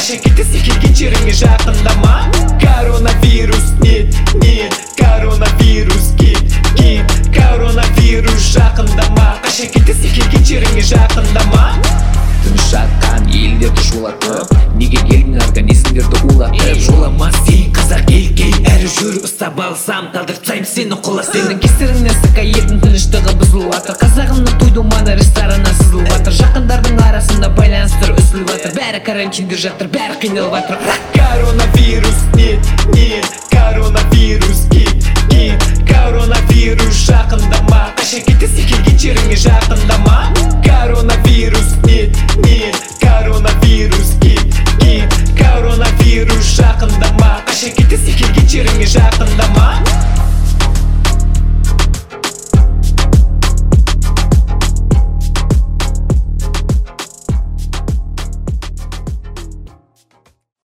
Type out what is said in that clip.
қашан кетесің келген жеріңе жақындама. Коронавирус нет, коронавирус кет, коронавирус жақындама. Қашан кетесің келген жеріңе жақындама. Тыныш жатқан елдерді шулатып, неге елдің организмдерді улатып? Жоламас ей қазақ елге, әрі жүр ұстап алсам талдыртсайым сені қола. Сенің кесіріңнен сықай елдің тыныштығы бұзылыватыр. Қазағымның той думаны рестораннан сызылыватыр. Жақындардың арасында байланыстыр үзіліватыр. Бәрі карантинде жатыр, бәрі қиналыватыр. Коронавирус нет, коронавирус кет, коронавирус жақындама. Қашан кетесің келген жеріңе жақындама.